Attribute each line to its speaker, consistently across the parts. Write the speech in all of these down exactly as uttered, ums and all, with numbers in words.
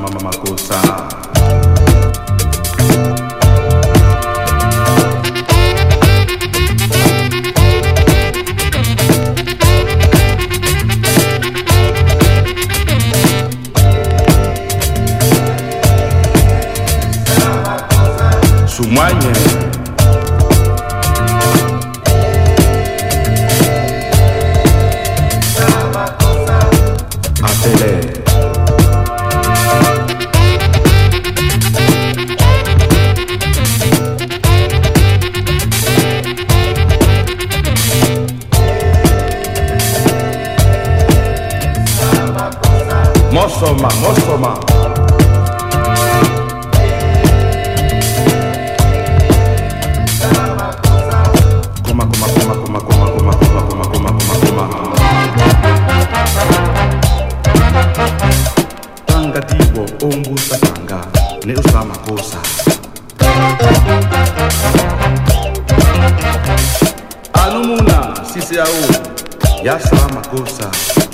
Speaker 1: mama makosa. Sumanye Atele Mosoma, Mosoma Kuma, kuma, kuma, kuma, kuma, kuma, kuma, kuma, kuma, kuma, kuma Tanga tibo, ongu satanga Ne usama kosa Anumuna, sisi au Ya sama kosa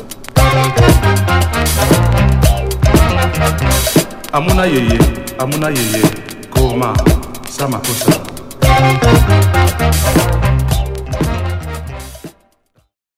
Speaker 1: Amuna yeye, amuna yeye, koma, sama kosa.